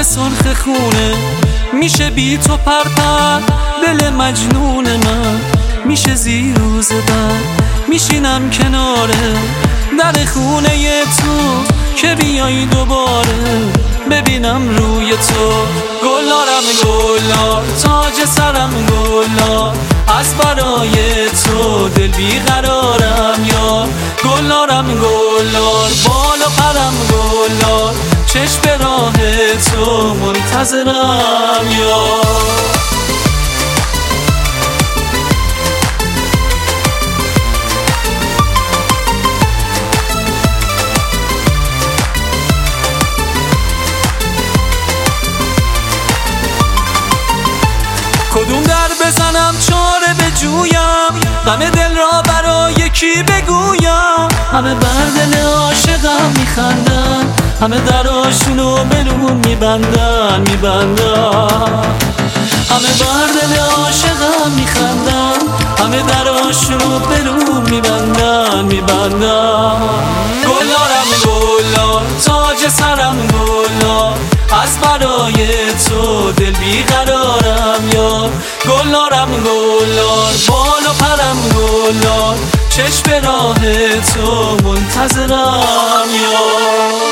سرخ خونه میشه بی تو پرپر دل مجنون من میشه زیر و زبر میشینم کناره در خونه تو که بیایی دوباره ببینم روی تو گلارم گلار تاج سرم گلار از برای تو دل بیقرارم یار گلارم گلار بال و پرم گلار چشم به راه تو منتظرم یار کدوم در بزنم چاره بجویم غم دل را برای کی بگویم همه بر دل عاشقم میخندن همه دراشونو بلون میبندن همه بر دل عاشقم میخندن همه دراشونو بلون میبندن گلارم گلار تاج سرم گلار از برای تو دل بیقرارم یار گلارم گلار بال و پرم گلار چشم به راه تو منتظرم یار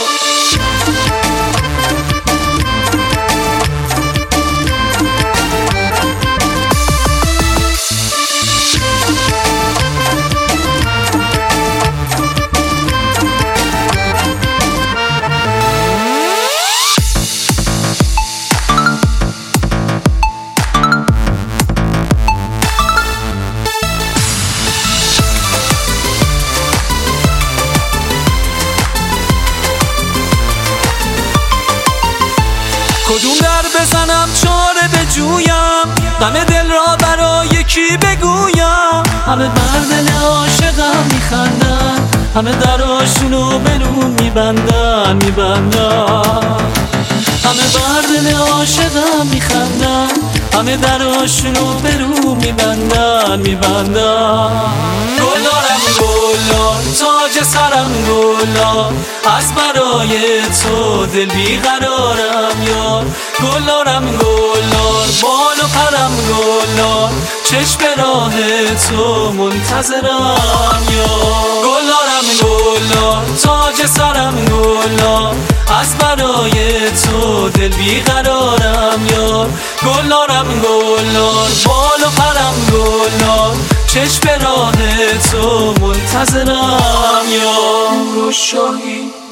کدوم در بزنم چاره بجویم غم دل را برای کی بگویم همه بر دل عاشقم میخندن همه دراشونو بلون میبندن همه بر دل عاشقم میخندن همه دراشونو بلون میبندن گلارم گلار تاج سرم گلار از برای تو دل بیقرارم یار گلارم گلار بال و پرم گلار چشم به راه تو منتظرم یار گلارم گلار تاج سرم گلار از برای تو دل بیقرارم یار گلارم گلار بال و پرم گلار چشم به راه تو منتظرم یار